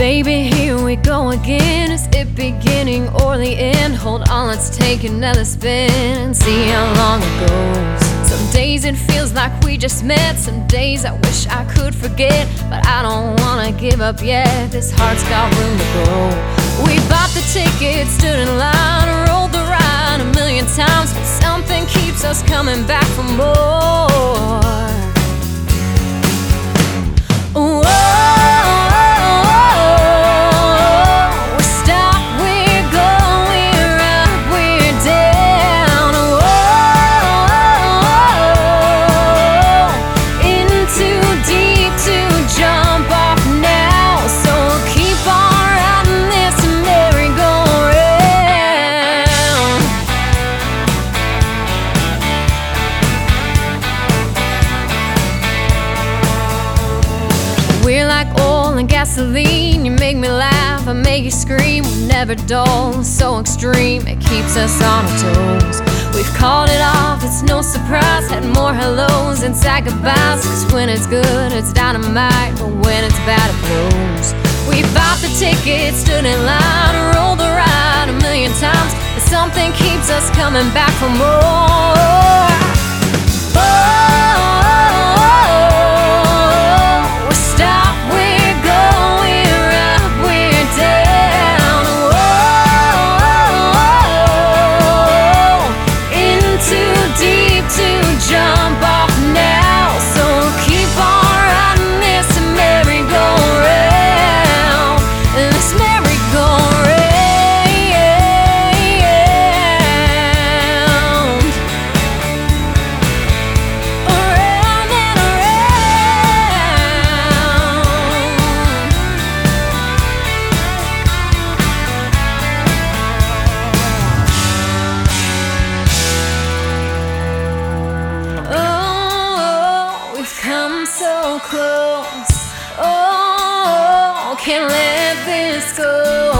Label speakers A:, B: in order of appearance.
A: Baby, here we go again. Is it beginning or the end? Hold on, let's take another spin and see how long it goes. Some days it feels like we just met. Some days I wish I could forget, but I don't wanna give up yet. This heart's got room to grow. We bought the ticket, stood in line, rolled the ride a million times, but something keeps us coming back for more. Whoa. We're like oil and gasoline. You make me laugh, I make you scream. We're never dull, so extreme, it keeps us on our toes. We've called it off, it's no surprise. Had more hellos and sad goodbyes. Cause when it's good, it's dynamite, but when it's bad, it blows. We bought the ticket, stood in line, rolled the ride a million times, but something keeps us coming back for more. Jump off now, so keep on riding this merry-go-round, this merry-go-round, around and come so close, oh, can't let this go.